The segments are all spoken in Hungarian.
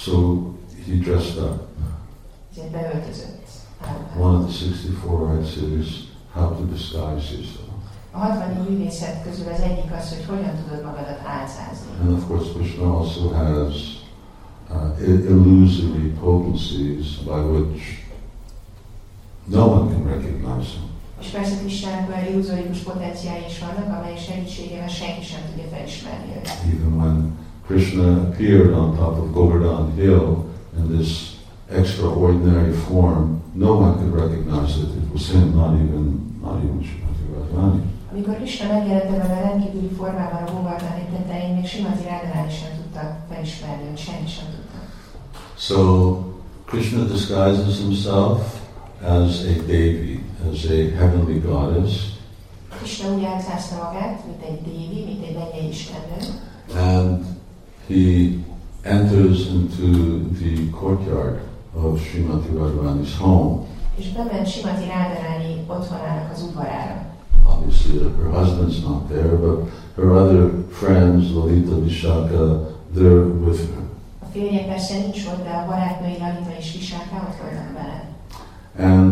So he dressed up. Ezért beöltözött. One of the 64 art series, how to disguise yourself. A 60 művészet közül az egyik az, hogy hogyan tudod magadat álcázni. And of course Krishna also has illusory potencies by which no one can recognize him. És persze Krishnának olyan illuzórikus potenciái is vannak, amely segítségével senki sem tudja felismerni őt. Even when Krishna appeared on top of Govardhan Hill in this extraordinary form, no one could recognize that it was him, not even Srimati Radharani. Amikor Krishna megjelent ebben a rendkívüli formában a Govardhani tetején, még Srimati Radharani sem tudta felismerni, hogy senki sem tudta. So Krishna disguises himself as a Devi, as a heavenly goddess. Krishna úgy álcázta magát, mint egy Devi, mint egy mennyei istennő. And he enters into the courtyard of Srimati Radharani's home. És bement Srimati Radharani otthonának az udvarára. Obviously her husband's not there, but her other friends, Lalita, Vishaka, they're with her. A férje persze nincs ott, de a barátnői Lalita és Vishaka ott voltak vele. And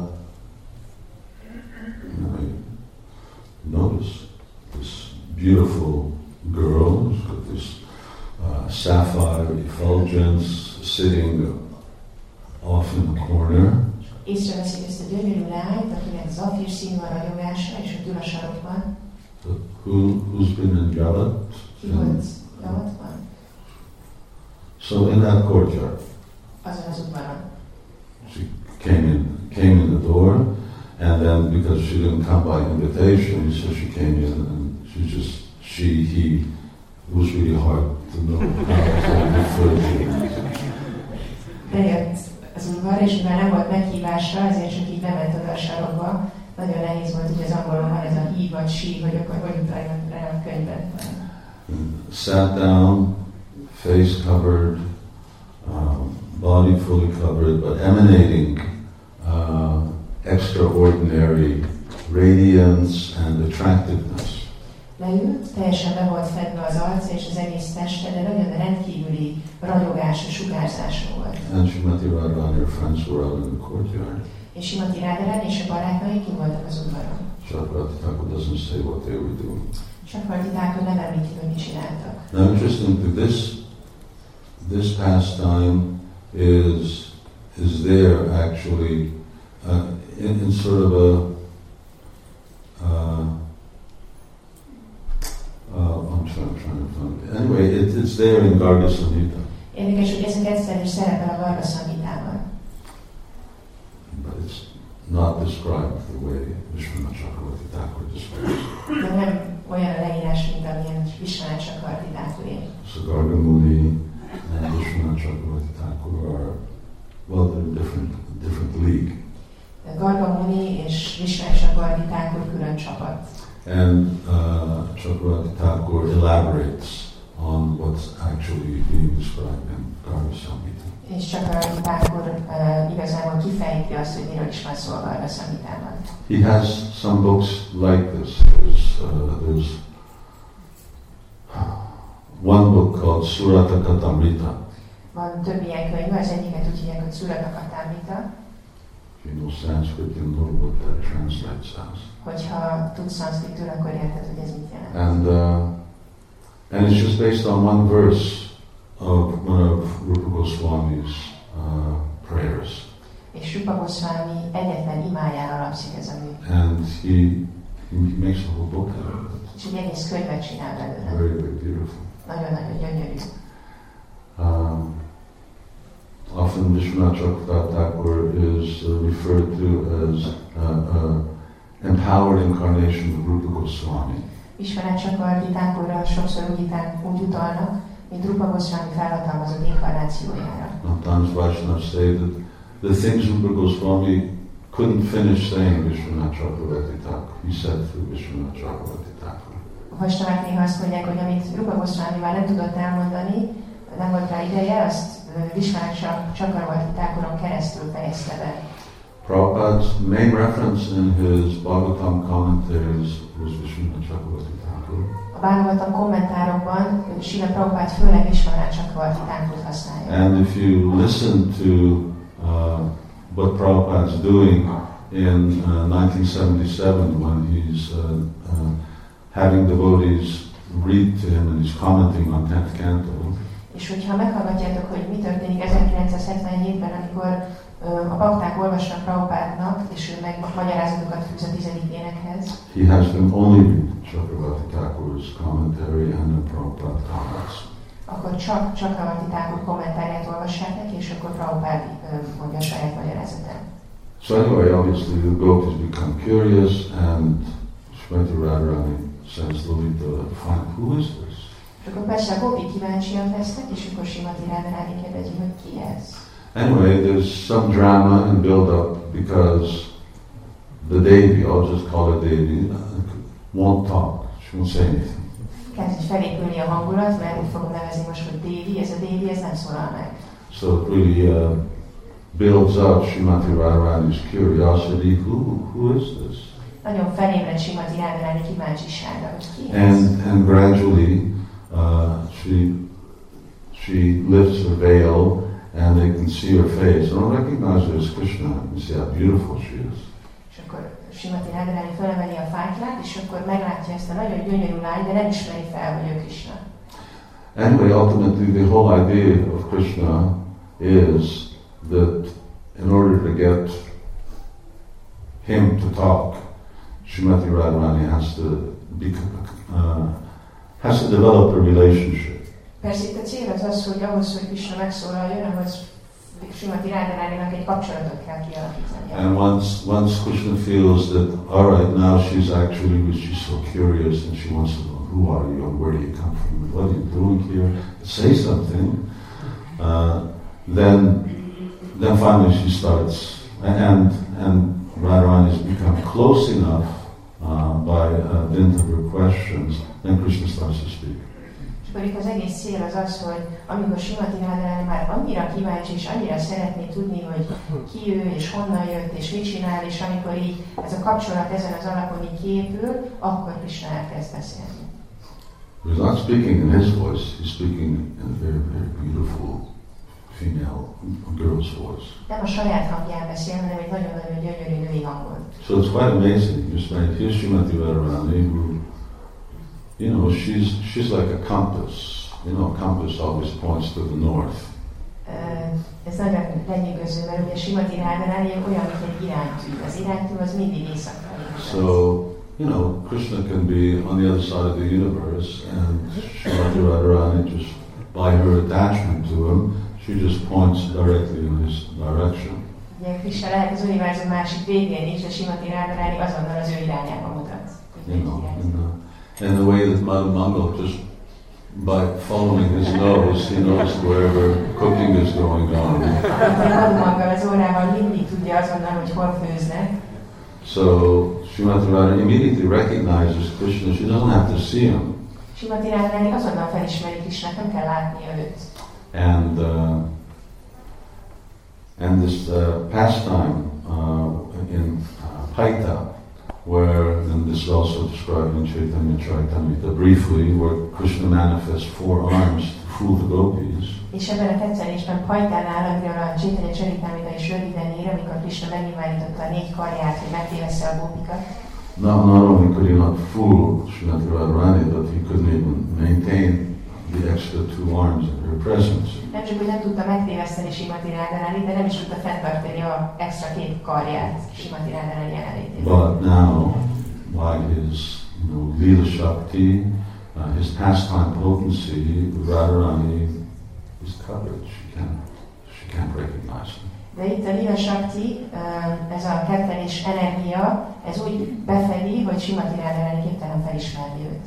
I notice this beautiful girl who's got this sapphire effulgence sitting off in the corner. Észreveszik ezt a gyönyörű lányt, akinek zafír színű a ragyogása, és ott ül a sarokban. Who's been in Javat? Ki volt Javatban? So in that courtyard, Azon az udvaron. she came in the door, and then because she didn't come by invitation, so she came in and he it was really hard to know how to refer to. Bejött az udvar, és mivel nem volt meghívásra, ezért csak így bement oda a sarokba. Nagyon nehéz volt, hogy az angolon van ez a he vagy she, hogy akkor hogy utaljon rá a könyvben. Sat down, face covered, body fully covered, but emanating extraordinary radiance and attractiveness. Leült, teljesen be volt fedve az arc és az egész teste, de nagyon rendkívüli ragyogás és sugárzása volt. And Srimati Radharani and her friends were out in the courtyard. És Srimati Radharani és a barátnői ki voltak az udvaron. Chakravarti Thakur doesn't say what they were doing. Chakravarti Thakur nem említi, hogy mit csináltak. Now interesting, this pastime is there actually in sort of I'm trying to find it. Anyway, it's there in Garga Samhita. Érdekes, hogy ezek egyszer is szerepel a Garga Samhitában. But it's not described the way Vishwanath Chakravarti Thakur describes. De nem olyan a leírás, mint amilyen Vishwanath Chakravarti Thakuré. So Garga Muni and Vishwanath Chakravarti Thakur are, well, they're different league. Garga Muni és Vishwanath Chakravarti Thakur külön csapat. And Chakravarti Thakur elaborates on what's actually being described in Garga Samhita. És Chakravarti Thakur igazából kifejti azt, hogy miről is van szó a Garga Samhitában. He has some books like this. There's one book called Surata Katamrita. Van több ilyen könyv, az egyiket úgy hívják, hogy Surata Katamrita. If you know Sanskrit, you know what that translates as. Hogyha tudsz szanszkritul, akkor érted, hogy ez mit jelent. And it's just based on one verse of one of Rupa Goswami's prayers. És Rupa Goswami egyetlen imáján alapszik ez a mű. And he makes a whole book out of it. És egy egész könyvet csinál belőle. Very, very beautiful. Nagyon-nagyon gyönyörű. Often Vishwanath Chakravarti Thakur is referred to as empowered incarnation of Rupa Goswami. Vishwanath Chakravarti Thakurra sokszor úgy utalnak, mint Rupa Goswami felhatalmazott inkarnációjára. Sometimes Vaishnavas say that the things Rupa Goswami couldn't finish saying Vishwanath Chakravarti Thakur, he said through Vishwanath Chakravarti Thakur. A Vaishnavák néha azt mondják, hogy amit Rupa Goswami már nem tudott elmondani, nem volt rá ideje, azt Vishwanath Chakravarti Thakuron keresztül fejezte be. Prabhupada's main reference in his Bhagavatam commentaries was Vishwanath Chakravarti Thakur. A A válogatlan kommentárokban Srila Prabhupád főleg Vishwanath Chakravarti-tánkult használja. And if you listen to what Prabhupada's doing in 1977 when he's having devotees read to him and he's commenting on 10th canto. És hogyha meghallgatjátok, hogy mi történik 1977-ben, amikor a bakták olvasnak Prabhupádnak, és ő meg magyarázatokat fűz a 10. énekhez. He has them only read Chakravarti Thakur's commentary and the Prabhupada comments. Akkor csak Chakravarti Thakur kommentárját olvassák neki, és akkor Prabhupád mondja a saját magyarázatát. So anyway, obviously the gopis become curious and Srimati Radharani sends Lalita to find who is this? És akkor persze a gopik kíváncsiak lesznek, és akkor Srimati Radharani kérdezi, hogy ki ez? Anyway, there's some drama and build-up because the Devi, I'll just call her Devi, won't talk. She won't say anything. Kezd felépülni a hangulat, mert úgy fogom nevezni most, hogy Devi, ez a Devi, ez nem szólal meg. So it really builds up Srimati Radharani's curiosity. Who is this? Nagyon felébred Srimati Radharani kíváncsisága, hogy ki ez? And gradually she lifts her veil and they can see her face. They don't recognize her as Krishna. You see how beautiful she is. És akkor Srimati Radharani felemeli a fájtlát, és akkor meglátja ezt a nagyon gyönyörű lányt, de nem ismeri fel, hogy ő Krishna. Anyway, ultimately the whole idea of Krishna is that in order to get him to talk, Srimati Radharani has to develop a relationship. Persze itt a cél az az, hogy ahhoz, hogy Krishna megszólaljon, ahhoz Srimati Radharaninak egy kapcsolatot kell kialakítani. And once Krishna feels that, all right, now she's so curious and she wants to know, who are you and where do you come from and what are you doing here? Say something. Then finally she starts, and Radharani has become close enough by dint of her questions, then Krishna starts to speak. És akkor itt az egész cél az az, hogy amikor Srimati Radharani már annyira kíváncsi és annyira szeretné tudni, hogy ki ő és honnan jött és mit csinál, és amikor így ez a kapcsolat ezen az alapon így kiépül, akkor Krishna elkezd beszélni. He's not speaking in his voice, he's speaking in a very, very beautiful female girl's voice. Nem a saját hangján beszél, hanem egy nagyon-nagyon gyönyörű női hangon. So it's quite amazing. Here's Srimati Radharani, who, you know, she's like a compass. You know, a compass always points to the north. Ez nagyon lenyűgöző, mert ugye Srimati Radharani olyan, mint egy iránytű. Az iránytű az mindig északra. So, you know, Krishna can be on the other side of the universe, and Srimati Radharani, just by her attachment to him, she just points directly in his direction. Ugye Krishna lehet az univerzum másik végén is, de Srimati Radharani azonnal az ő irányába mutat. And the way that Madhu Mangal, just by following his nose, he knows wherever cooking is going on. Madhu Mangal az órával mindig tudja azonnal, hogy hol főznek. So Srimati Radharani immediately recognizes Krishna. She doesn't have to see him. Srimati Radharani azonnal felismeri Krishnát, nem kell látnia őt. And this pastime in Paita, and this is also described in Chaitanya Charitamrita briefly, where Krishna manifests 4 arms to fool the gopis. És ebben a tetszerésben Pajtánál, amiről a Chaitanya Charitamrita is röviden ír, amikor Krishna megnyilvánította a 4 karját, hogy megtévessze a gópikat. Not only could he not fool Srimati Radharani, but he couldn't even maintain the extra 2 arms in her presence. Nem csak, hogy nem tudta megtéveszteni Srimati Radharani, de nem is tudta fenntartani az extra 2 karját Srimati Radharani jelenlétében. But now, by his Leela Shakti, his pastime potency, Radharani is covered. She can't recognize him. De itt a Leela Shakti, ez a kettelés energia, ez úgy befedi, hogy Srimati Radharani képtelen felismerni őt.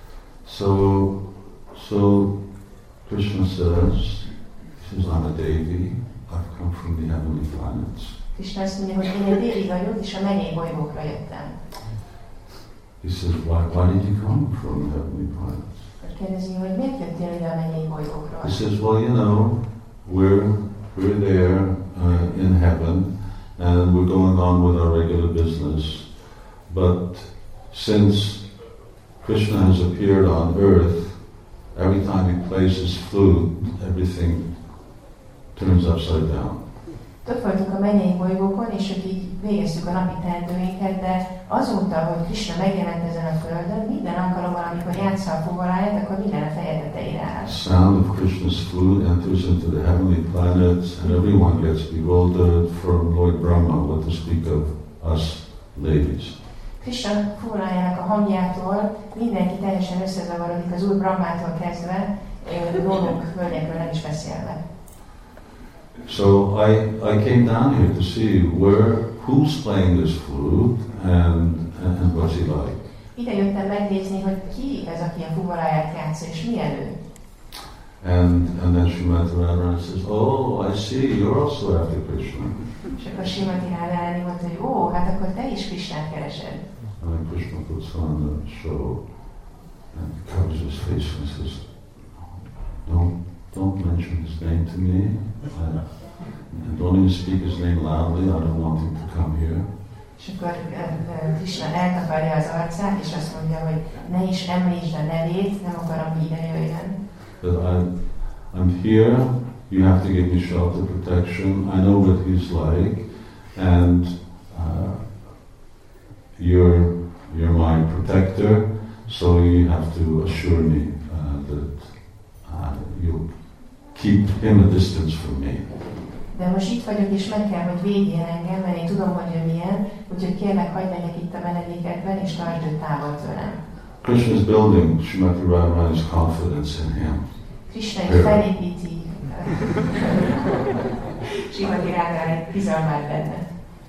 So Krishna says, I'm a Devi, I've come from the heavenly planets. Krishna azt mondja, hogy én egy Devi vagyok, és a mennyei bolygókra jöttem. He says, why did you come from the heavenly planets? Kérdezi, hogy miért jöttél ide a mennyei bolygókról? He says, well, you know, we're there in heaven, and we're going on with our regular business. But since Krishna has appeared on earth, every time he plays his flute, everything turns upside down. Ott voltunk a mennyei bolygókon, és ők így végeztük a napi teendőinket, de azóta, hogy Krishna megjelent ezen a földön, minden alkalommal, amikor játsza a fuvaláját, akkor minden a feje tetejére áll. Sound of Krishna's flute enters into the heavenly planets, and everyone gets bewildered, from Lord Brahma, what to speak of us ladies. Krishna fuvalájának a hangjától mindenki teljesen összezavarodik, az Úr Brahmától kezdve, rólunk, hölgyekről nem is beszélve. So I came down here to see who's playing this flute and what's he like. Ide jöttem megnézni, hogy ki ez, aki a fuvaláját játsza, és milyen ő. And then Srimati Radharani says, "Oh, I see, you're also after Krishna." És akkor Srimati Radharani mondta, hogy hát akkor te is Krishnát keresed. And then Krishna puts on the show and covers his face and says, Don't mention his name to me. And don't even speak his name loudly. I don't want him to come here. És akkor Krishna eltakarja az arcát, és azt mondja, hogy ne is említsd a nevét, nem akarom, hogy ide jöjjön. But I'm here. You have to give me shelter, protection. I know what he's like, and you're my protector. So you have to assure me that you'll keep him a distance from me. De most itt vagyok, és meg kell, hogy védjél engem, mert én tudom, hogy ő milyen, úgyhogy kérlek, hagyd legyek itt a menedékekben, és tartsd őt távol tőlem. Krishna is building Srimati Radharani's confidence in him. Krishna is felépíti Srimati Radharani bizalmát benne.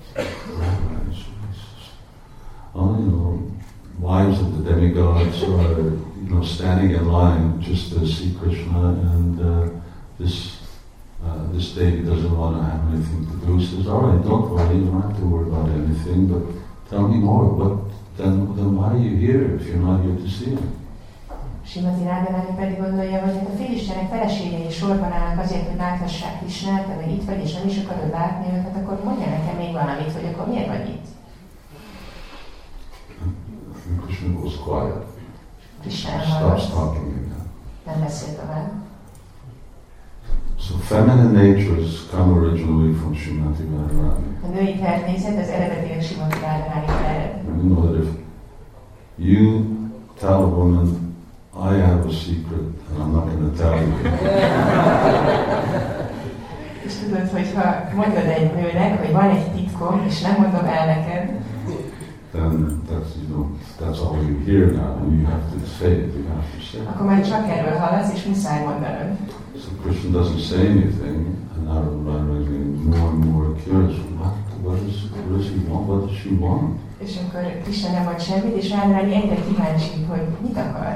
Wives of the demigods are, standing in line just to see Krishna, and this Devi doesn't want to have anything to do. He says, "All right, don't worry, you don't have to worry about anything, but tell me more. Then why are you here if you're not here to see him?" Srimati Radharani pedig gondolja, hogy a félistenek feleségei sorban állnak azért, hogy láthassák Krishnát, de hogy itt vagy és nem is akarod látni őt, hát akkor mondja nekem még valamit, hogy akkor miért vagy itt? And Krishna goes quiet. Krishna Stops talking again. Nem beszél tovább. So feminine natures come originally from Srimati Radharani. A női természet az eredetileg Srimati Radharani ered. And you know that if you tell a woman, I have a secret and I'm not going to tell you. És tudod, hogy ha mondod egy nőnek, hogy van egy titkom, és nem mondom el neked, then that's all you hear now, and you have to say it. You have to say it. Akkor már csak erről hallasz, és muszáj mondanod. So Krishna doesn't say anything, and Radharani is getting more and more curious. What does he want? What does she want? És akkor Krishna nem mond semmit, és Radharani egyre kíváncsi, hogy mit akar.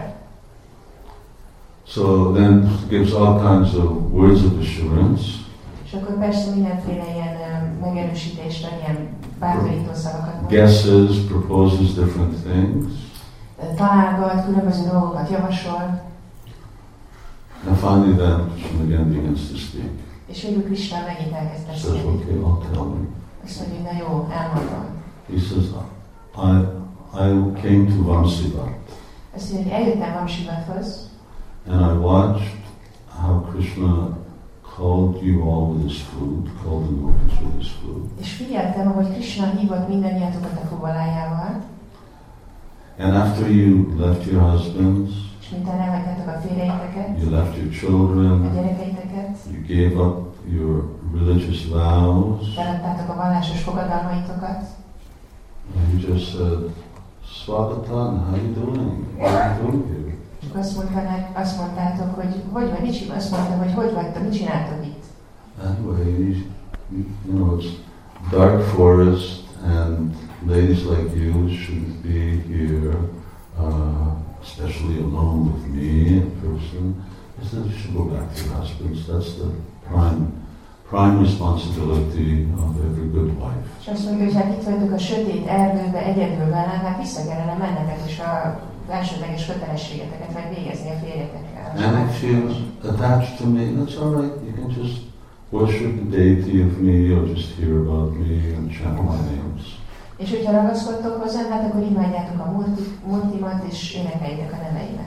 So then gives all kinds of words of assurance. És akkor persze mindenféle ilyen megerősítésre, ilyen bátorító szavakat mond. Guesses, proposes different things. Találgat, különböző dolgokat javasol. And finally then Krishna again begins to speak. És végül Krishna megint elkezd He says, beszélni. okay, I'll tell you. Azt mondja, hogy na jó, elmondom. He says, I came to Vamsivat. Azt mondja, hogy eljöttem Vamsivathoz, and I watched how Krishna called you all with his flute, called the gopis with his flute. És figyeltem, ahogy Krishna hívott mindannyiatokat a fuvalájával. And after you left your husbands, És miután elhagytátok a férjeiteket, you left your a children, gyerekeiteket, you gave up your religious vows, feladtátok a vallásos fogadalmaitokat, and you just said, Swagatan, how you doing? What are you doing here? és azt mondtátok, hogy hogy vagy, mit csináltok? Azt mondta, hogy hogy vagytok, mit csináltok itt? Anyway, it's dark forest, and ladies like you shouldn't be here, especially alone with me in person. I said, you should go back to your husbands. That's the prime responsibility of every good wife. És azt mondja, hogy hát itt vagytok a sötét erdőbe, egyedül velem, hát vissza kellene mennetek, és a elsődleges kötelességeteket meg végezni a férjetekkel. And if she's attached to me, that's all right. You can just worship the deity of me, or just hear about me and chant my names. És hogyha ragaszkodtok hozzám, hát akkor imádjátok a multimat, és énekeljétek a neveimet.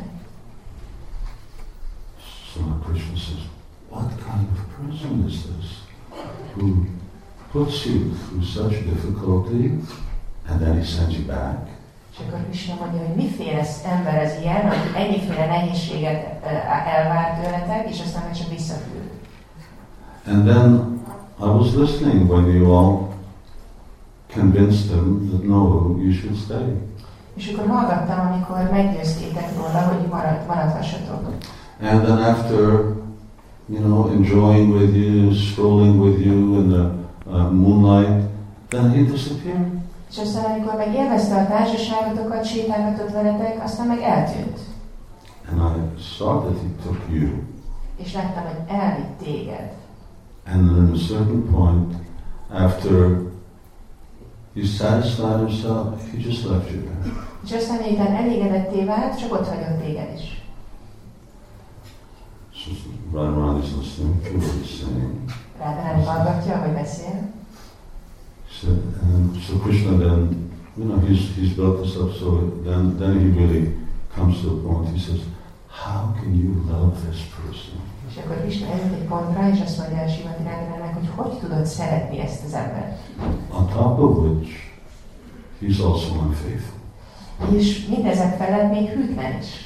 So Krishna says, what kind of person is this who puts you through such difficulty and then he sends you back? És akkor Krishna mondja, hogy miféle ember ez ilyen, aki ennyiféle nehézséget elvár tőletek, és aztán meg csak visszaküld. And then I was listening when you all convinced him that no, you should stay. És akkor hallgattam, amikor meggyőztétek róla, hogy maradhassatok. And then after, enjoying with you, strolling with you in the moonlight, then he disappeared. És aztán, amikor meg élvezte a társaságotokat, sétálgatott veletek, aztán meg eltűnt. And I saw that he took you. És láttam, hogy elvitt téged. And then at a certain point, after he satisfied himself, he just left you there. És aztán miután elégedetté vált, csak ott hagyott téged is. So Radharani is listening to what he's saying. Radharani hallgatja, hogy beszél. So Krishna then, he's built this up, so then he really comes to a point, he says, how can you love this person? És akkor Krishna eljött egy pontra, és azt mondja Srimati Radharaninak, hogy tudod szeretni ezt az embert. On top of which, he's also unfaithful. És mindezek felett még hűtlen is.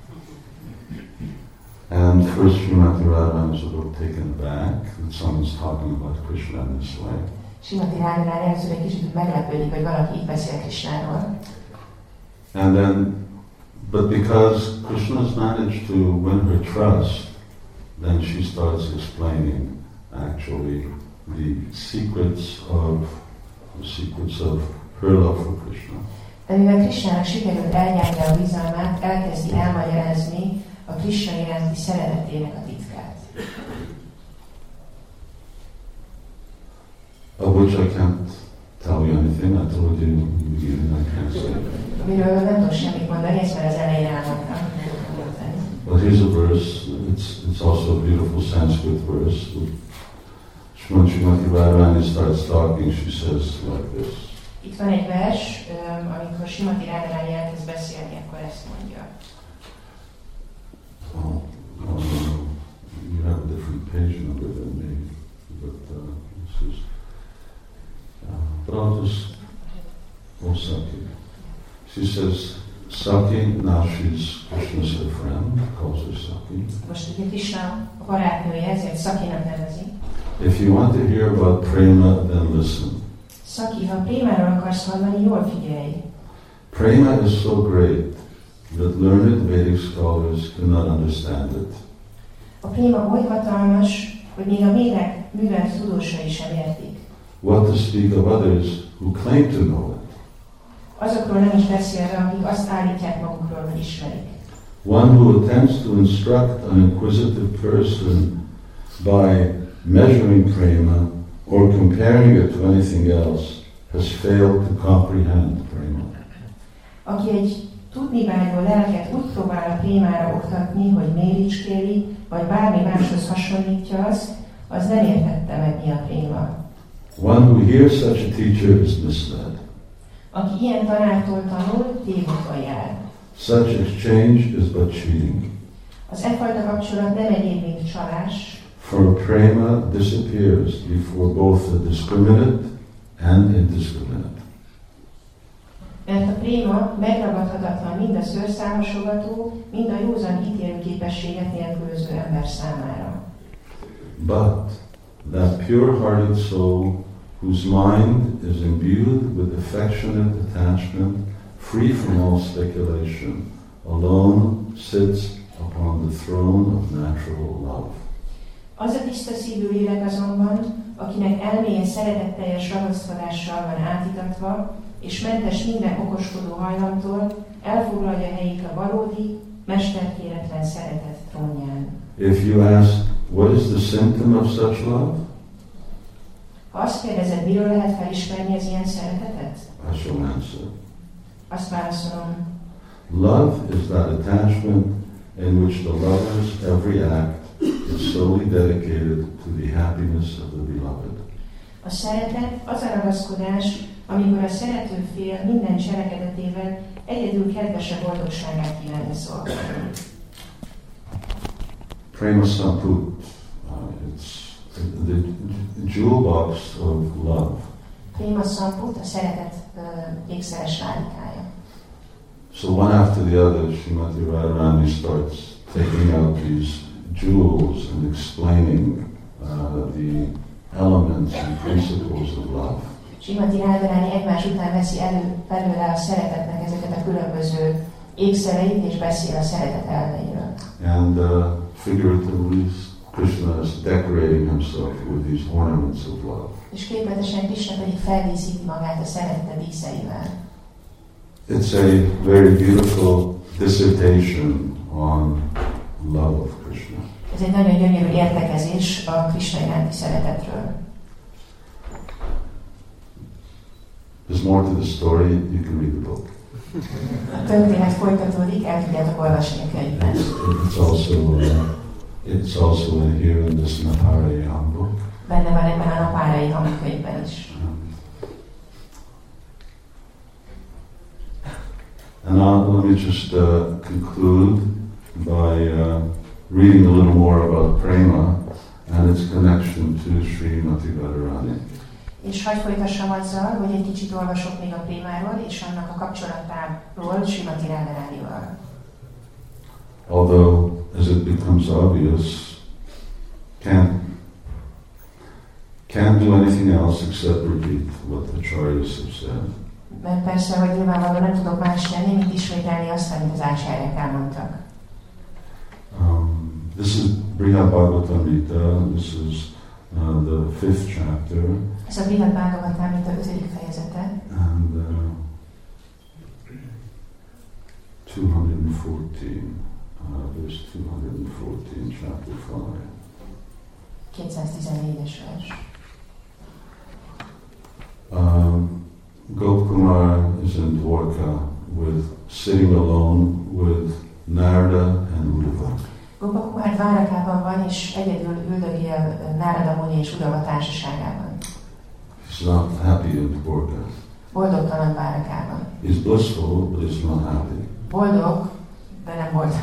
And first Srimati Radharani is a little taken aback that someone's talking about Krishna in this way. Srimati Radharani először egy kicsit meglepődik, hogy valaki így beszél Krishnáról. And then, but because Krishna has managed to win her trust, then she starts explaining actually the secrets of her love for Krishna. De mivel Krishnának sikerült elnyerni a bizalmát, elkezdi elmagyarázni a Krishna iránti szeretetének a titkát. Of which I can't tell you anything. I told you in the beginning I can't say. Amiről nem tudok semmit mondani, ezt már az elején elmondtam. But here's a verse. It's also a beautiful Sanskrit verse. When Srimati Radharani starts talking, she says like this. Itt van egy vers, amikor Srimati Radharani elkezd beszélni, akkor ezt mondja. You have a different page number than me, but this is. But I'll just. Saki. She says, Saki. Now she's Krishna's her friend. Calls her Saki. Most ugye Krishna a barátnője, ezért Sakinak nevezi. If you want to hear about prema, then listen. Saki, ha prémáról akarsz hallani, jól figyelj. Prema is so great that learned Vedic scholars cannot understand it. A préma oly hatalmas, hogy még a védek művelt tudósai sem értik. What to speak of others who claim to know it. Azokról nem is beszélve, akik azt állítják magukról, hogy ismerik. One who attempts to instruct an inquisitive person by measuring prema or comparing it to anything else has failed to comprehend prema. Aki egy tudnivágyó lelket úgy próbál a prémára oktatni, hogy méricskéli, vagy bármi máshoz hasonlítja az nem értette meg, mi a préma. One who hears such a teacher is misled. Aki ilyen tanártól tanul, tévúton jár. Such exchange is but cheating. Az fajta kapcsolat nem egyéb, mint csalás. For prema disappears before both the discriminate and indiscriminate. Mert a préma megragadhatatlan mind a szőrszámosogató, mind a józan ítélőképességet nélkülöző ember számára. But that pure-hearted soul whose mind is imbued with affectionate attachment, free from all speculation, alone sits upon the throne of natural love. Az a tiszta szívű lélek azonban, akinek elméje szeretetteljes ragaszkodással van átítatva, és mentes minden okoskodó hajlamtól, elfoglalja helyét a valódi, mesterkéretlen szeretet trónján. If you ask, what is the symptom of such love? Ha azt kérdezed, miről lehet felismerni az ilyen szeretetet? I shall answer. Azt válaszolom. Love is that attachment in which the lover's every act is solely dedicated to the happiness of the beloved. A szeretet az a ragaszkodás, amikor a szerető fél minden cselekedetével egyedül kedvese boldogságát kívánja szolgálni. Prema Samput, it's the jewel box of love. Prema Samput a szeretet ékszeres ládikája. So one after the other, Srimati Radharani starts taking out these jewels and explaining the elements and principles of love. Srimati Radharani egymás után veszi belőle a szeretetnek ezeket a különböző ékszereit, és beszél a szeretet elveiről. And figuratively, Krishna is decorating himself with these ornaments of love. És képletesen Krishna pedig feldíszíti magát a szeretete díszeivel. It's a very beautiful dissertation on love of Krishna. Ez egy nagyon gyönyörű értekezés a Krishna iránti szeretetről. There's more to the story, you can read the book. A történet folytatódik, el tudjátok olvasni a könyvben. It's also here in this Naparayam book. Benne van ebben a Naparayam könyvben is. And now let me just conclude by reading a little more about prema and its connection to Srimati Radharani. És hadd folytassam azzal, hogy egy kicsit olvasok még a prémáról és annak a kapcsolatáról Srimati Radharanival. Although, as it becomes obvious, can't do anything else except repeat what the acharyas have said. Mert persze, hogy nyilvánvalóan nem tudok más tenni, mint ismételni azt, amit az ácsárják elmondtak. This is Brihad Bhagavatamrita, this is the 5th chapter. Ez a Brihad Bhagavatamrita 5. fejezete. And 214, verse 214, chapter 5. 214-es vers. Gopkumar is in Dwarka sitting alone with Narada and Uddhava. Gopakumar Dvárakában van, és egyedül üldögél Narada Muni és Uddhava társaságában. He's not happy in Dwarka. Boldogtalan Dvárakában. He's blissful, but he's not happy. Boldog, de nem boldog.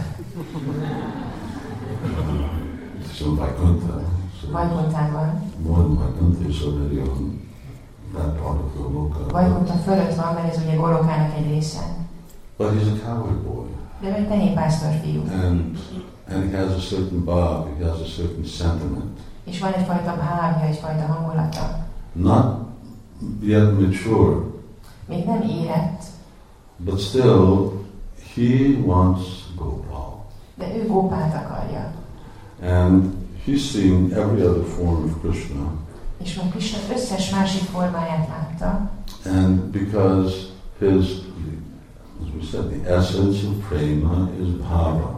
He's in Vaikuntha. Vajkuntában. More than Vaikuntha is already on that part of the Loka. Vajkunta fölött van, mert ez ugye Golokának egy része. But he's a cowherd boy. De ő egy tehénpásztor fiú. And he has a certain bhav, he has a certain sentiment. És van egyfajta bhávja, egyfajta hangulata. Not yet mature. Még nem érett. But still, he wants Gopal. De ő Gópált akarja. And he's seen every other form of Krishna. És már Krishna összes másik formáját látta. And because his, as we said, the essence of prema is bhava.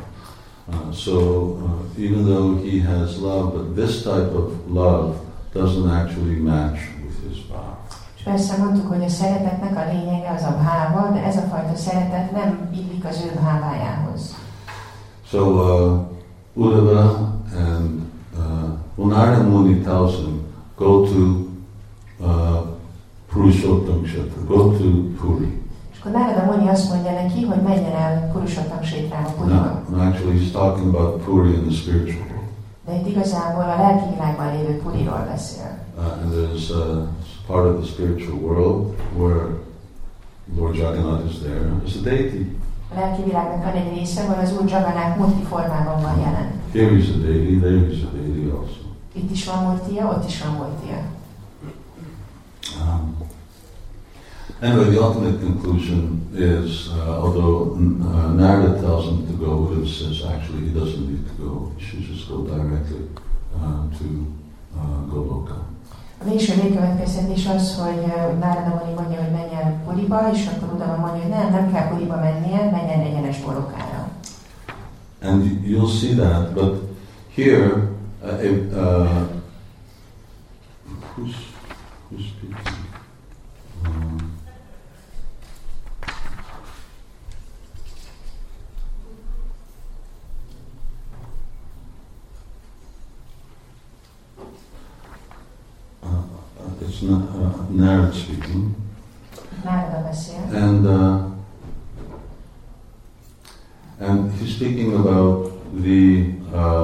Even though he has love, but this type of love doesn't actually match with his bhava. És persze mondtuk, hogy a szeretetnek a lényege az a bháva, de ez a fajta szeretet nem illik az ő bhávájához. So Uddhava and Narada Muni tells him, go to Purushottam Kshetra, go to Puri. És akkor Narada Muni azt mondja neki, hogy menjen el Purushottam Kshetrába, Puriba. No, actually he's talking about Puri in the spiritual world. De itt igazából a lelki világban lévő Puriról beszél. And there's part of the spiritual world where Lord Jagannath is there. It's a deity. A lelki világnak van egy része, ahol az Úr Jagannath Murti formában van jelen. Here he's a deity, there he's a deity also. Itt is van Murtia, ott is van Murtia. Anyway, the ultimate conclusion is, although Narada tells him to go, Uddhava says actually he doesn't need to go. He should just go directly to Goloka. A végső végkövetkeztetés az, hogy Narada Muni mondja, hogy menjen Puriba, és akkor Uddhava mondja, hogy nem kell Puriba mennie, menjen egyenes Golokára. And you'll see that, but here, who's speaking? It's not Narada speaking. beszél. And he's speaking about the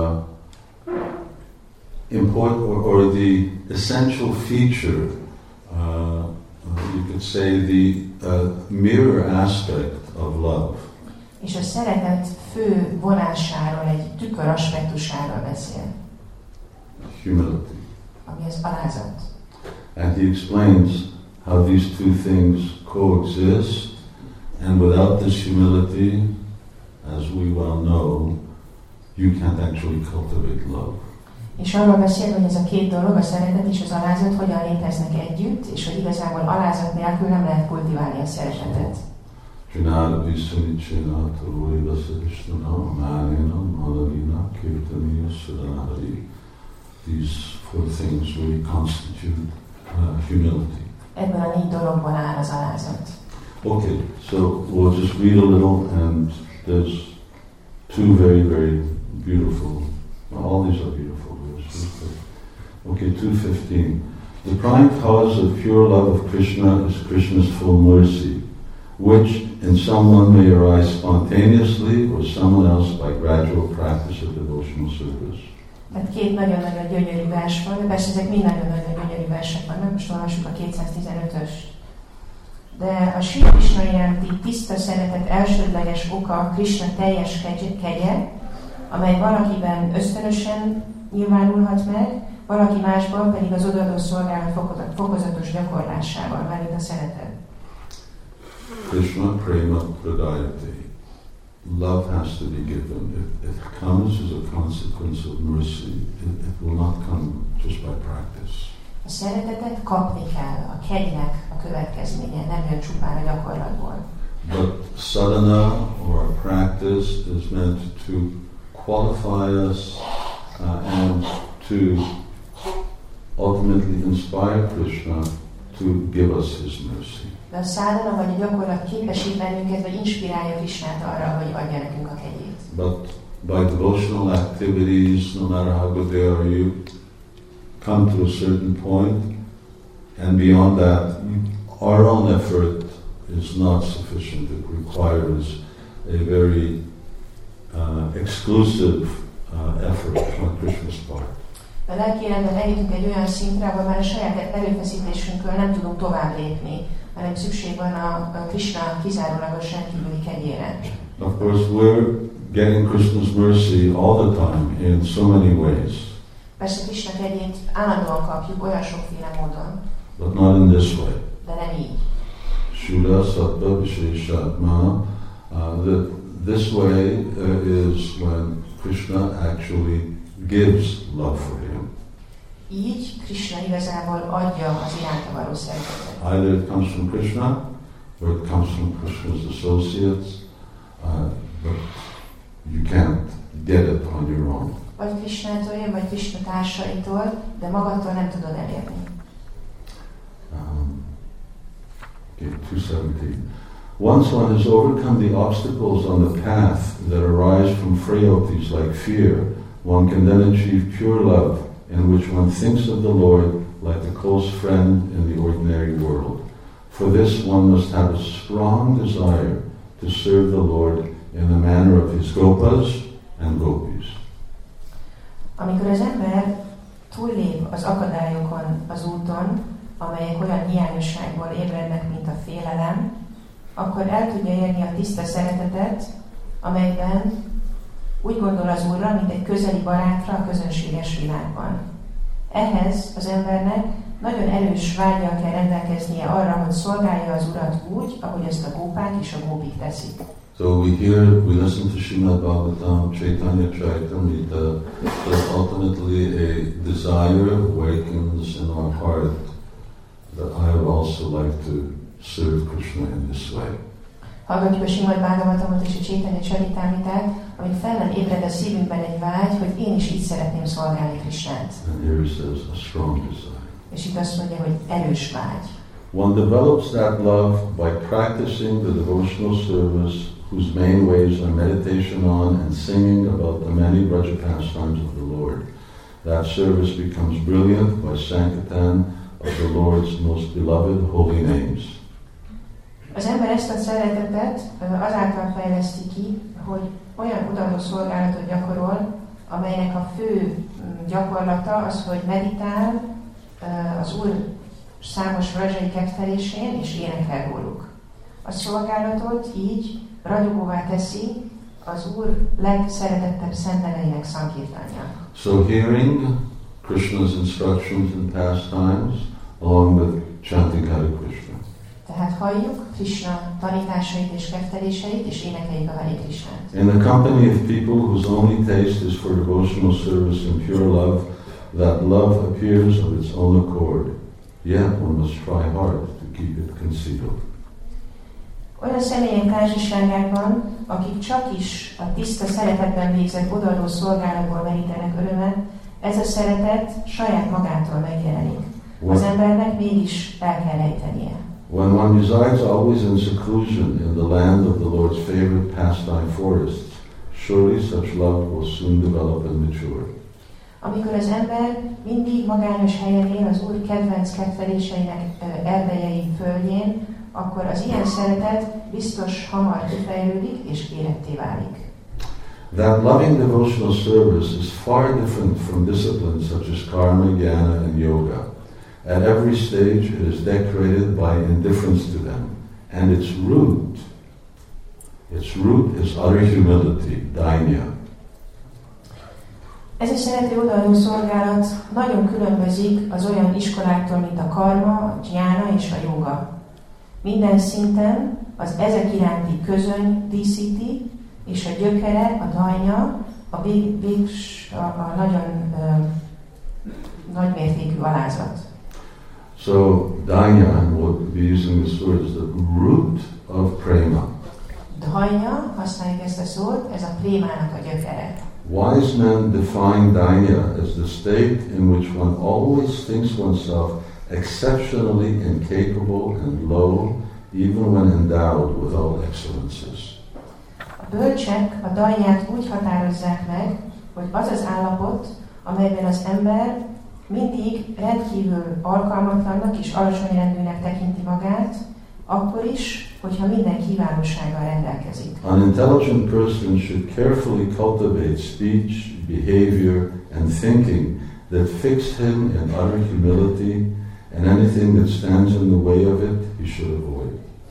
important or the essential feature, you could say the mirror aspect of love. És a szeretet fő vonásáról, egy tükör aspektusáról beszél. Humility. Ami az alázat. And he explains how these two things coexist, and without this humility, as we well know, you can't actually cultivate love. És arról beszél, hogy ez a két dolog, a szeretet és az alázat hogyan léteznek együtt, és hogy igazából alázat nélkül nem lehet kultiválni a szeretetet. These four things really constitute humility. Ebből a 4 dologból áll az alázat. Okay, so we'll just read a little, and there's two very, very beautiful, all these are beautiful verses. Okay, 2:15. The prime cause of pure love of Krishna is Krishna's full mercy, which in someone may arise spontaneously or someone else by gradual practice of devotional service. Tehát 2 nagyon-nagyon gyönyörű vers van, de persze ezek mind nagyon-nagyon gyönyörű versek vannak, most olvassuk a 215-ös. De a Sri Krishna iránti tiszta szeretet elsődleges oka Krishna teljes kegye, amely valakiben ösztönösen nyilvánulhat meg, valaki másban pedig az odaadó szolgálat fokozatos gyakorlásával, mármint a szeretet. Krishna prema pradayate. Love has to be given. It comes as a consequence of mercy. It will not come just by practice. A szeretetet kapni kell, a kegynek a következménye, nem jön csupán a gyakorlatból. But sadhana or practice is meant to qualify us and to ultimately inspire Krishna to give us His mercy. De a szádana vagy a gyakorlat képesít bennünket, vagy inspirálja Krishnát arra, hogy adja nekünk a kegyét. But by devotional activities, no matter how good they are, you come to a certain point, and beyond that, our own effort is not sufficient. It requires a very exclusive effort on Krishna's part. A lelki életben eljutunk egy olyan szintre, ahol már a saját erőfeszítésünkről nem tudunk tovább lépni, hanem szükség van a Krishna kizárólagos rendkívüli kegyére. Of course, we're getting Krishna's mercy all the time in so many ways. Persze Krishna kegyét állandóan kapjuk olyan sokféle módon. But not in this way. De nem így. Shuddha Sattva Visheshatma. This way is when Krishna actually gives love for him. Így Krishna igazából adja az iránta való szeretetet. Either it comes from Krishna, or it comes from Krishna's associates, but you can't get it on your own. Vagy Krishnától jön, vagy Krishna társaitól, de magadtól nem tudod elérni. Okay, 217. Once one has overcome the obstacles on the path that arise from frailties like fear, one can then achieve pure love, in which one thinks of the Lord like a close friend in the ordinary world. For this one must have a strong desire to serve the Lord in the manner of his gopas and gopis. Amikor az ember túllép az akadályokon az úton, amelyek olyan hiányosságból ébrednek, mint a félelem, akkor el tudja érni a tiszta szeretetet, amelyben úgy gondol az Úrra, mint egy közeli barátra a közönséges világban. Ehhez az embernek nagyon erős vággyal kell rendelkeznie arra, hogy szolgálja az Urat úgy, ahogy ezt a gópák és a gópik teszik. So we listen to Srimad Bhagavatam, Chaitanya Charitamrita, that ultimately a desire awakens in our heart that I would also like to serve Krishna in this way. Hallgatjuk a Srimad Bhagavatamot és a Chaitanya Charitamritát, amit fellen ébred a szívünkben egy vágy, hogy én is így szeretném szolgálni Krishnát. And here he says a strong desire. És itt azt mondja, hogy erős vágy. One develops that love by practicing the devotional service whose main ways are meditation on and singing about the many Braja pastimes of the Lord. That service becomes brilliant by Sankirtan of the Lord's most beloved holy names. Az ember ezt a szeretetet azáltal fejleszti ki, hogy olyan odaadó szolgálatot gyakorol, amelynek a fő gyakorlata az, hogy meditál az Úr számos rajzsai kettelésén és énekel róluk. A szolgálatot így ragyogóvá teszi az Úr legszeretettebb szent neveinek szankirtánja. So hearing Krishna's instructions and pastimes along with chanting Hare Krishna. Tehát halljuk Krishna tanításait és ketteléseit, és énekeljük a Hare Krishnát. In the company of people whose only taste is for devotional service and pure love, that love appears of its own accord. Yet one must try hard to keep it concealed. Olyan személyek társaságában, akik csak is a tiszta szeretetben végzett odaadó szolgálatból merítenek örömet, ez a szeretet saját magától megjelenik. Az embernek mégis el kell rejtenie. When one resides always in seclusion in the land of the Lord's favorite pastime forests, surely such love will soon develop and mature. Amikor az ember mindig magányos helyen él az Úr kedvenc kedveléseinek erdejei földjén, akkor az ilyen szeretet biztos hamar kifejlődik és éretté válik. That loving devotional service is far different from disciplines such as karma, jnana, and yoga. At every stage it is decorated by indifference to them, and its root is utter humility, dainya. Ez a szerető odaadó szolgálat nagyon különbözik az olyan iskoláktól, mint a karma, a jnana és a joga. Minden szinten az ezek iránti közöny díszíti, és a gyökere, a dajnya, a nagyon nagymértékű alázat. So, dainya, we'll be using this word, is the root of prema. Dajnya, használjuk ezt a szót, ez a prémának a gyökere. Wise men define dainya as the state in which one always thinks oneself exceptionally incapable and low, even when endowed with all excellences. A bölcsek a dajnyát úgy határozzák meg, hogy az az állapot, amelyben az ember mindig rendkívül alkalmatlannak és alacsony rendűnek tekinti magát, akkor is, hogyha minden kiválósággal rendelkezik. An intelligent person should carefully cultivate speech, behavior, and thinking that fix him in utter humility, and anything that stands in the way of it, he should avoid.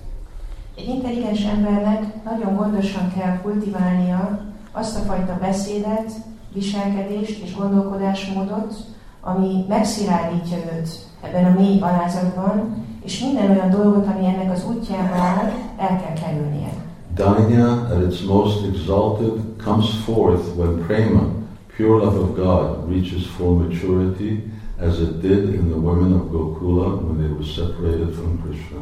Egy intelligens embernek nagyon gondosan kell kultiválnia azt a fajta beszédet, viselkedést és gondolkodásmódot, ami megszilárdítja őt ebben a mély alázatban, és minden olyan dolgot, ami ennek az útjában áll, el kell kerülnie. Dainya, at its most exalted, comes forth when prema, pure love of God, reaches full maturity, as it did in the women of Gokula when they were separated from Krishna.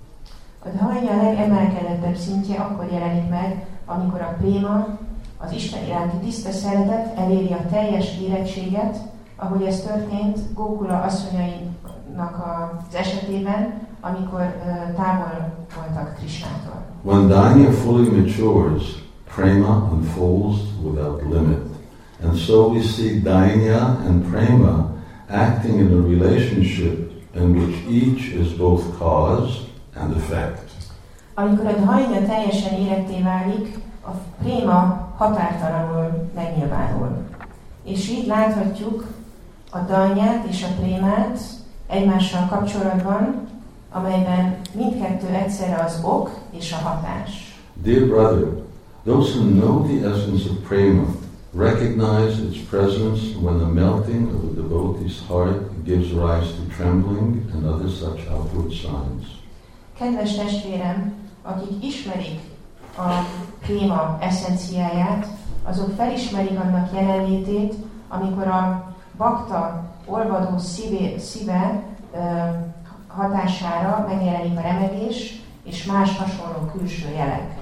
A dainya legemelkedettebb szintje akkor jelenik meg, amikor a préma, az Isten iránti tiszta szeretet eléri a teljes érettséget, ahogy ez történt Gokula asszonyainak az esetében, amikor távol voltak Krishnától. When dainya fully matures, prema unfolds without limit. And so we see dainya and prema acting in a relationship in which each is both cause and effect. Amikor a dainya teljesen éretté válik, a préma határtalanul megnyilvánul. És így láthatjuk a dainyát és a prémát egymással kapcsolatban, amelyben mindkettő egyszerre az ok és a hatás. Dear brother, those who know the essence of prema recognize its presence when the melting of a devotee's heart gives rise to trembling and other such outward signs. Kedves testvérem, akik ismerik a préma eszenciáját, azok felismerik annak jelenlétét, amikor a bakta olvadó szíve hatására megjelenik a remegés és más hasonló külső jelek.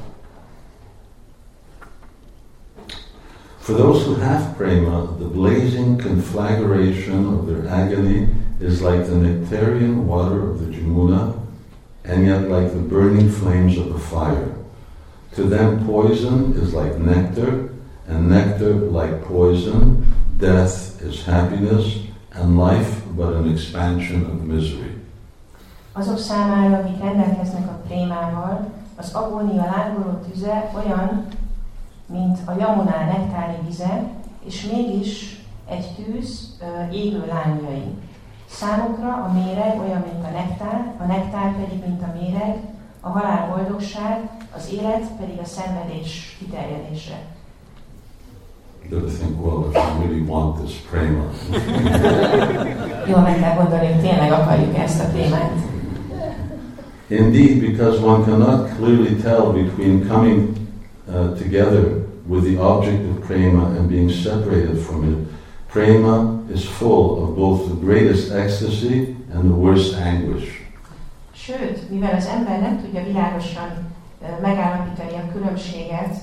For those who have prema, the blazing conflagration of their agony is like the nectarian water of the Jamuna, and yet like the burning flames of a fire. To them poison is like nectar, and nectar like poison. Death is happiness, and life but an expansion of misery. Azok számára, akik rendelkeznek a prémával, az agónia lángoló tüze olyan, mint a Yamuna nektári vize, és mégis egy tűz égő lángjai. Számukra a méreg olyan, mint a nektár pedig, mint a méreg, a halál boldogság, az élet pedig a szenvedés kiterjedése. You gotta think, well, if you really want this prema. Jól meg kell gondolni, hogy tényleg akarjuk ezt a prémát. Indeed, because one cannot clearly tell between coming together with the object of prema and being separated from it, prema is full of both the greatest ecstasy and the worst anguish. Sőt, mivel az ember nem tudja világosan megállapítani a különbséget,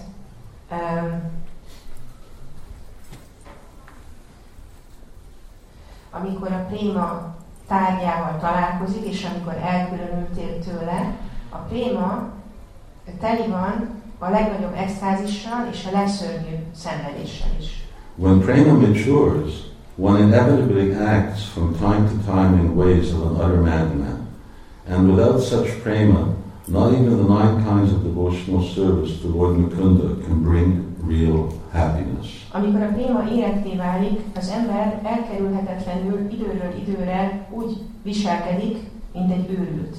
amikor a préma tárgyával találkozik, és amikor elkülönültél tőle, a préma teli van a legnagyobb extázissal és a legszörnyűbb szenvedéssel is. When prema matures, one inevitably acts from time to time in ways of an utter madman. And without such prema, not even the 9 kinds of devotional service to Lord Mukunda can bring real happiness. Amikor a préma éretté válik, az ember elkerülhetetlenül időről időre úgy viselkedik, mint egy őrült.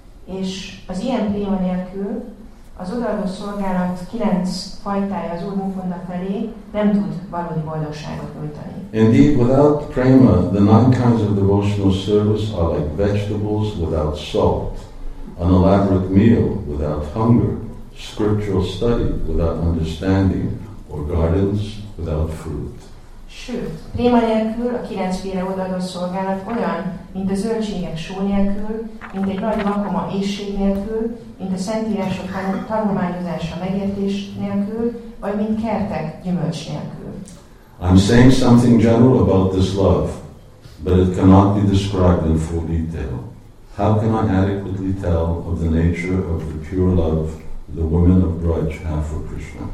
És az ilyen préma nélkül az odaadó szolgálat 9 fajtája az Úr Mukunda felé nem tud valódi boldogságot nyújtani. Indeed, without prema, the 9 kinds of devotional service are like vegetables without salt, an elaborate meal without hunger, scriptural study without understanding, or gardens without fruit. Sőt, préma nélkül a 9 féle odaadó szolgálat olyan, mint a zöldségek só nélkül, mint egy nagy lakoma éhség nélkül, mint a szentírások tanulmányozása megértés nélkül, vagy mint kertek gyümölcs nélkül. I'm saying something general about this love, but it cannot be described in full detail. How can I adequately tell of the nature of the pure love the women of Braj have for Krishna?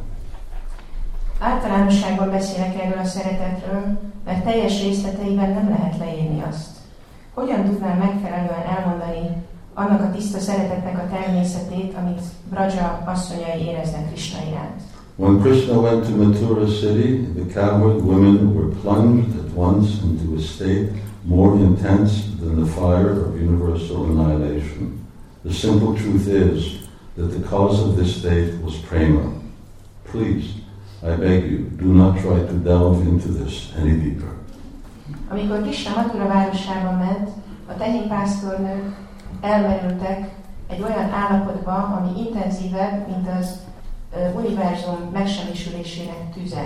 Általánosságban beszélek erről a szeretetről, mert teljes részleteiben nem lehet leírni azt. Hogyan tudnám megfelelően elmondani annak a tiszta szeretetnek a természetét, amit Braja asszonyai éreznek Krishna iránt? When Krishna went to Mathura city, the cowherd women were plunged at once into a state more intense than the fire of universal annihilation. The simple truth is that the cause of this state was prema. Please, I beg you, do not try to delve into this any deeper. Amikor Krishna Mathura városában ment, a tehénpásztornők elmerültek egy olyan állapotba, ami intenzívebb, mint az univerzum megsemmisülésének tüze.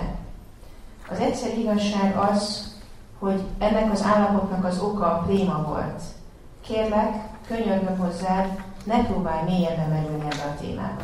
Az egyszerű igazság az, hogy ennek az állapotnak az oka a préma volt. Kérlek, könyörgöm hozzád, ne próbálj mélyebben merülni ebbe a témába.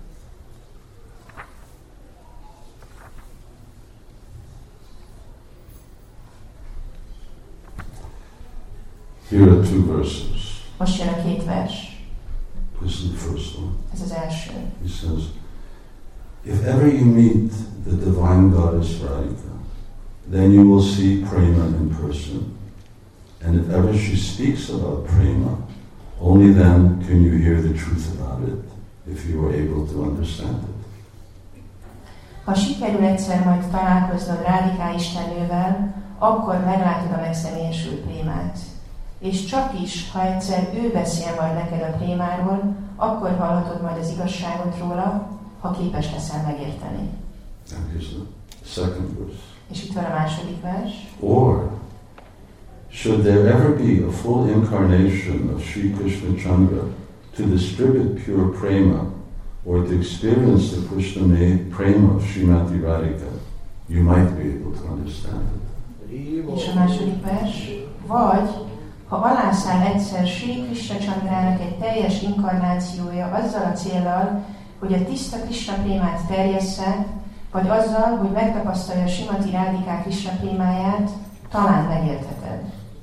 Here are 2 verses. Most jön a 2 vers. This is the first one. Ez az első. He says, if ever you meet the divine goddess Radhika, then you will see prema in person. And if ever she speaks about prema, only then can you hear the truth about it, if you are able to understand it. Ha sikerül egyszer majd találkoznod Rádiká istennővel, akkor meglátod a megszemélyesült prémát. És csak is, ha egyszer ő beszél majd neked a prémáról, akkor hallhatod majd az igazságot róla, ha képes leszel megérteni. And here's the second verse. És itt van a második vers. Or, should there ever be a full incarnation of Sri Krishna Chandra to distribute pure prema, or to experience the Krishna prema of Srimati Radhika, you might be able to understand it. És a második vers. Vagy, ha alászáll egyszer Sri Krishna Chandrának egy teljes inkarnációja azzal a céllal, hogy a tiszta Krishna prémát terjessze, vagy azzal, hogy megtapasztalja Srimati Radhika Krishna prémáját, talán megértheted.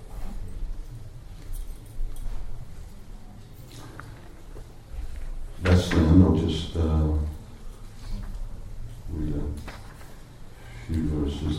That's the end. I'll just read a few verses.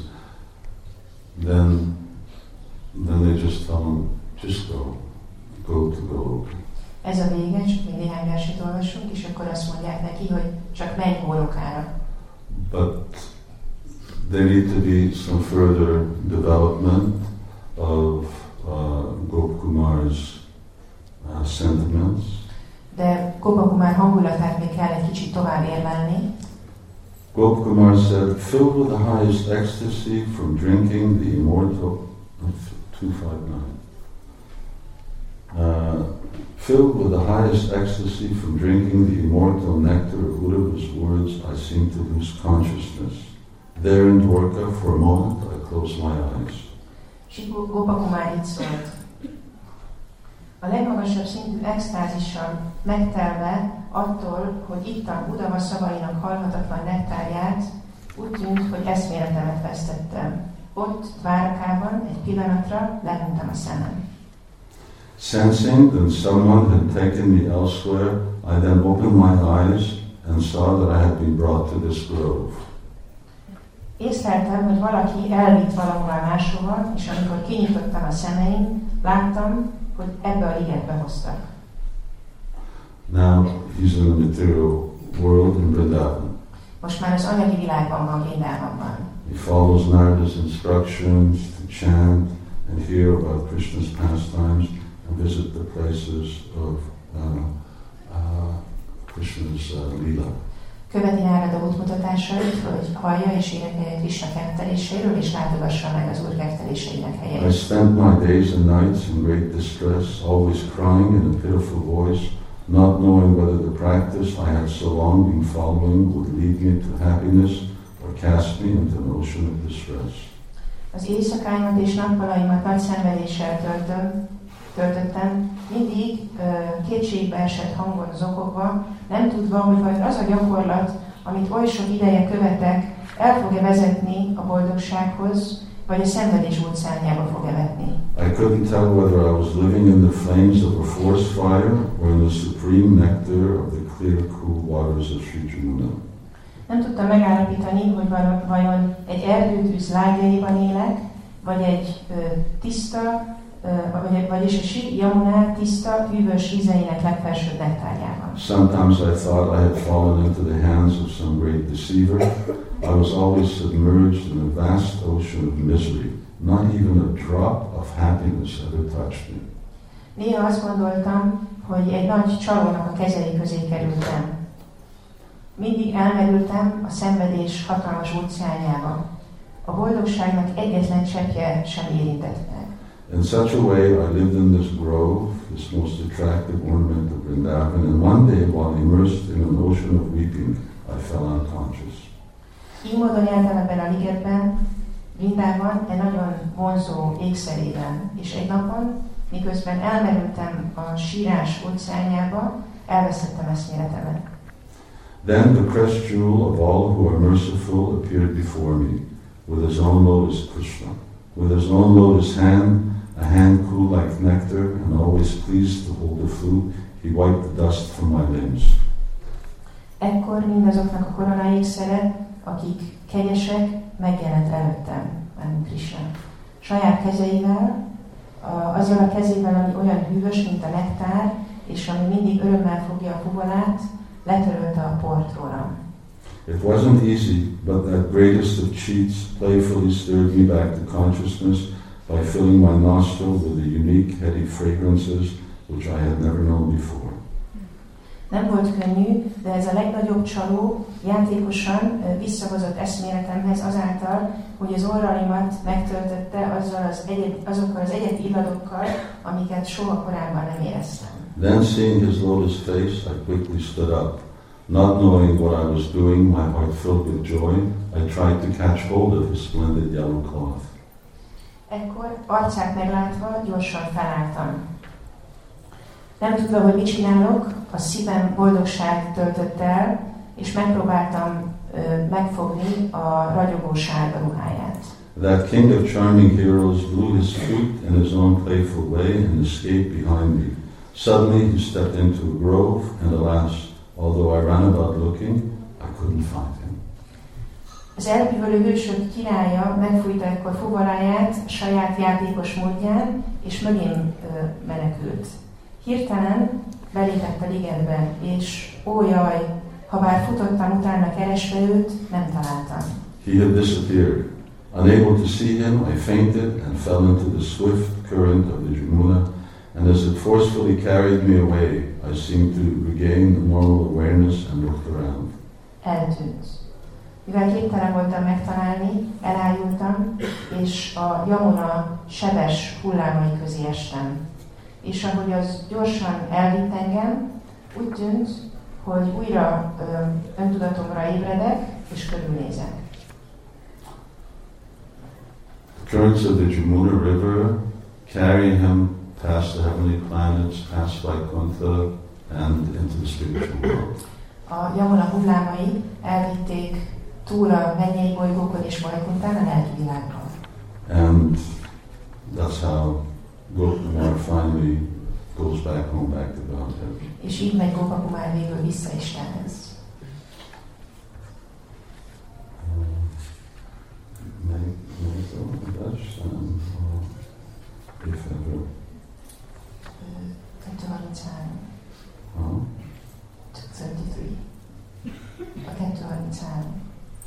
Then they just tell him, just go to go. Ez a vége, csak még néhány verset olvasunk, és akkor azt mondják neki, hogy csak menj Hólokára. But there need to be some further development of Gopkumar's sentiments. De Gopakumar hangulatát még kell egy kicsit tovább érvelni. Gopkumar said, filled with the highest ecstasy from drinking the immortal 259. Filled with the highest ecstasy from drinking the immortal nectar of Uddhava's words, I seem to lose consciousness. There in Dwarka, for a moment, I close my eyes. Gopakumar így szólt. A legmagasabb szintű extázissal megtelve attól, hogy ittam Uddhava szavainak halhatatlan nektárját, úgy tűnt, hogy eszméletemet vesztettem. Ott, Dvárakában, egy pillanatra lehunytam a szemem. Sensing that someone had taken me elsewhere, I then opened my eyes and saw that I had been brought to this grove. Észleltem, hogy valaki elvitt valahová máshova, és amikor kinyitottam a szemeim, láttam, hogy ebbe a ligetbe hoztak. Now he's in the material world in Vrindavan. Most már az anyagi világban van, Vrindavanban. He follows Narada's instructions to chant and hear about Krishna's pastimes and visit the places of Krishna's Leela. Követi Nárada útmutatásait, hogy hallja és énekelje Krishna ketteléséről, és látogassa meg az Úr ketteléseinek helyeit. I spent my days and nights in great distress, always crying in a pitiful voice, not knowing whether the practice I had so long been following would lead me to happiness or cast me into an ocean of distress. Az éjszakáimat és nappalaimat nagy szenvedéssel töltöttem, mindig kétségbe esett hangon zokogva, nem tudva, hogy vagy az a gyakorlat, amit oly sok ideje követek, el fog-e vezetni a boldogsághoz, vagy a szenvedés óceánjába fog-e vetni. I couldn't tell whether I was living in the flames of a forest fire or in the supreme nectar of the clear, cool waters of Sri Jamuna. Nem tudtam megállapítani, hogy vajon egy erdőtűz lágyaiban élek, vagy egy vagyis a Sri Jamuna tiszta, hűvös vizeinek legfelsőbb nektárjában. Sometimes I thought I had fallen into the hands of some great deceiver. I was always submerged in a vast ocean of misery. Not even a drop of happiness ever touched me. Néha azt gondoltam, hogy egy nagy csalónak a kezei közé kerültem. Mindig elmerültem a szenvedés hatalmas óceánjába. A boldogságnak egyetlen cseppje sem érintett meg. In such a way, I lived in this grove, this most attractive ornament of Vrindavan, and one day, while immersed in an ocean of weeping, I fell unconscious. Így módon éltem ebben a ligetben, Vrindában, egy nagyon vonzó ékszerében, és egy napon, miközben elmerültem a sírás óceánjába, elvesztettem eszméletemet. Then the crest jewel of all who are merciful appeared before me, with his own lotus Krishna, with his own lotus hand, a hand cool like nectar, and always pleased to hold the food, he wiped the dust from my limbs. Ekkor mindazoknak a korona ékszere, akik kegyesek, megjelent előttem, Krishna. Saját kezeivel, azzal a kezével, ami olyan hűvös, mint a nektár, és ami mindig örömmel fogja a fuvolát, letörölte a port rólam. It wasn't easy, but that greatest of cheats playfully stirred me back to consciousness by filling my nostril with the unique heady fragrances which I had never known before. Nem volt könnyű, de ez a legnagyobb csaló játékosan visszahozott eszméletemhez azáltal, hogy az orraimat megtöltötte azokkal az egyedi illatokkal, amiket soha korábban nem éreztem. Then seeing his lotus face, I quickly stood up. Not knowing what I was doing, my heart filled with joy, I tried to catch hold of his splendid yellow cloth. Ekkor arcát meglátva gyorsan felálltam. Nem tudva, hogy mit csinálok, a szívem boldogság töltött el, és megpróbáltam megfogni a ragyogó sárga ruháját. That king of charming heroes blew his flute in his own playful way and escaped behind me. Suddenly he stepped into a grove, and alas, although I ran about looking, I couldn't find him. Az elbűvölő hősök királya megfújta ekkor fuvaráját saját játékos módján, és mögém menekült. Hirtelen belépett a ligetbe, és ó jaj, ha bár futottam utána keresve őt, nem találtam. He had disappeared. Unable to see him, I fainted and fell into the swift current of the Jamuna, and as it forcefully carried me away, I seemed to regain normal awareness and looked around. Eltűnt. Mivel képtelen voltam megtalálni, elájultam, és a Jamuna sebes hullámai közé estem. És ahogy az gyorsan elvitt engem, úgy tűnt, hogy újra öntudatomra ébredek, és körülnézek. The currents of the Jamuna River carry him past the heavenly planets, past Vaikuntha, and into the spiritual world. A Jamuna hullámai elvitték túl a mennyei bolygókon és Vaikuntán a lelki világban. And that's how Gopakumar finally goes back home, back to Godhead. És így megy Gopakumar végül vissza Istenhez. If ever. 233. Huh? 33. A 233.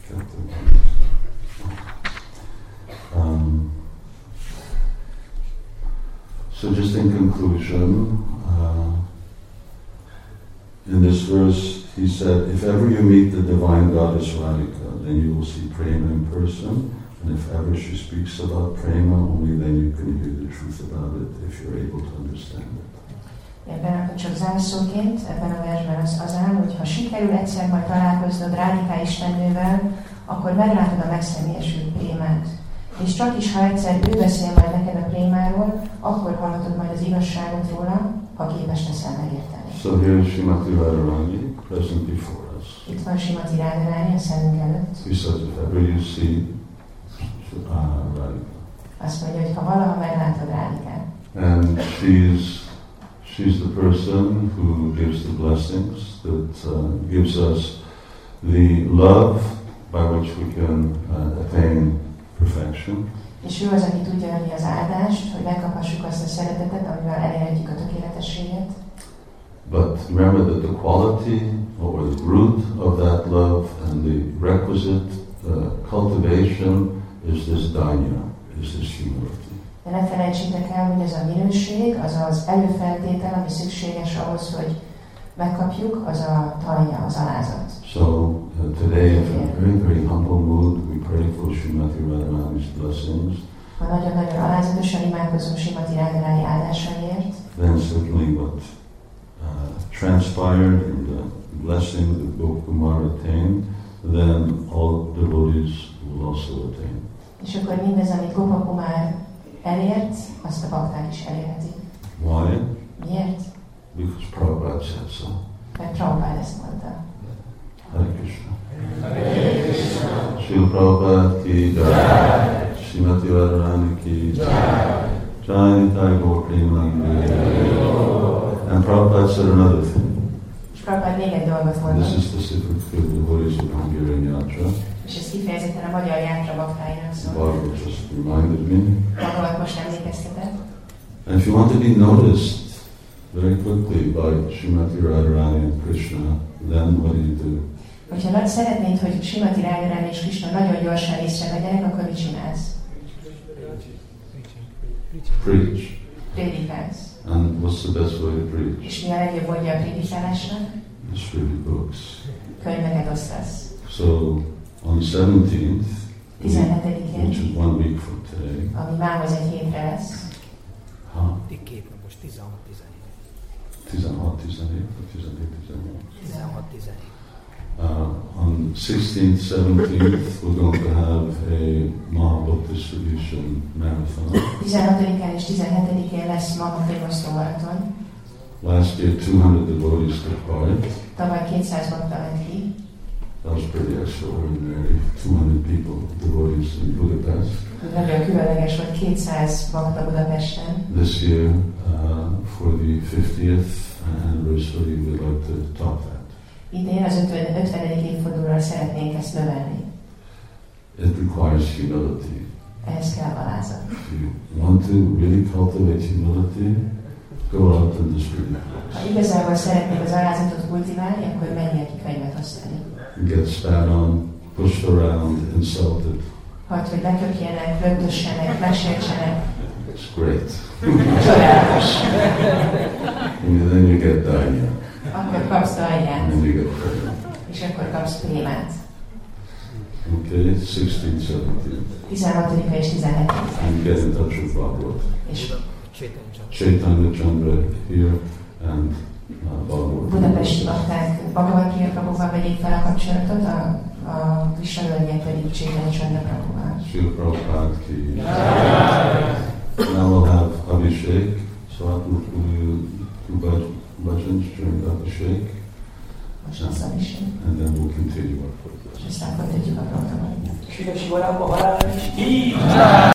So just in conclusion, in this verse he said, if ever you meet the divine goddess Radhika, then you will see Prema in person, and if ever she speaks about Prema, only then you can hear the truth about it, if you're able to understand it. Ebben csak zárszóként, ebben a versben az áll, hogy ha sikerül egyszer majd találkoznod Radhika istennővel, akkor meglátod a megszemélyesült Prémát. És csak is, ha egyszer ő beszél majd neked a Prémáról, akkor hallhatod majd az igazságot róla, ha képes leszel megérteni. So here is Srimati Radharani present before us. Itt van Srimati Radharani a szemünk előtt. He says, if ever you see Radhika. Azt mondja, hogy ha valaha meglátod Radhikát. And she's the person who gives the blessings, that gives us the love by which we can attain perfection. És ő az, aki tudja adni az áldást, hogy megkaphassuk azt a szeretetet, amivel elérhetjük a tökéletességet. But remember that the quality or the root of that love and the requisite cultivation is this danya, is this humility. De ne felejtsétek el, hogy ez a minőség, az az előfeltétel, ami szükséges ahhoz, hogy megkapjuk, az a tanya, az alázat. So today, in a very, very humble mood, we pray for Srimati Radharani's blessings. Ha nagyon-nagyon alázatosan imádkozunk Srimati Radharani áldásaiért, then certainly what transpired in the blessing that Gopakumar attained, then all devotees will also attain. És akkor mindez, amit Gopakumar elért, azt a bakták is elérhetik. Why? Miért? Because Prabhupada said so. Mert Prabhupada ezt mondta. Hare Krishna. Hare Krishna. Srila Prabhupada ki jai. Srimati Radharani ki jai. Jai Nitai Gaur Premanande. And Prabhupada said another thing. És Prabhupada még egy dolgot mondott. This is specific for the devotees of Hungarian Yatra. És ez kifejezetten a magyar játra baktáinak szól. Barbara just reminded me. Barbara most emlékeztetett. And if you want to be noticed very quickly by Srimati Radharani and Krishna, then what do? Hogyha szeretnéd, hogy Srimati Radharani és Krishna nagyon gyorsan észrevegyenek, akkor mit csinálsz? Preach. Prédikálsz. And what's the best way to preach? És mi a legjobb módja a prédikálásnak? Distribute books. Könyveket osztasz. So on the 17th, 17-én, which is 1 week from today, ami mához egy hétre lesz. Két napos, 16-17. 16-17 or 17-18? 16-17. On 16th, 17th, we're going to have a Mahabook distribution marathon. 16-án és 17-én lesz Mahakönyvosztó maraton. Last year, 200 devotees took part. Tavaly 200 bakta ment ki. That was pretty extraordinary. 200 people, devotees in Budapest. Nagyon különleges volt, 200 bakta Budapesten. This year, for the 50th anniversary, we'd like to top that. Idén az 50. évfordulóra szeretnénk ezt növelni. It requires humility. Ehhez kell alázat. If you want to really cultivate humility, go out in the street. Ha igazából szeretnék az alázatot kultiválni, akkor menjél ki könyvet osztani. Get spat on, pushed around, insulted. Hadd, hogy leköpjenek, rögtössenek, meséltsenek. It's great. Csodálatos. And then you get danya. Akkor kapsz dalját. And then you get prayer. És akkor kapsz prémát. Okay, 16, 17. 16. és 17. And get in touch with Bhagavad. És Chaitanya Chandra here and Bhagavad. budapesti bakták Bhagavad Gita Prabhuval vegyék fel a kapcsolatot, a Krishna völgyek pedig Chaitanya Chandra Prabhuval. Srila Prabhupada ki. Now we'll have Abhishek. So will you do bhajans during the Abhishek? Most lesz Abhishek. And then we'll continue our program. És aztán folytatjuk a programot. Shri Shivarama Maharaj.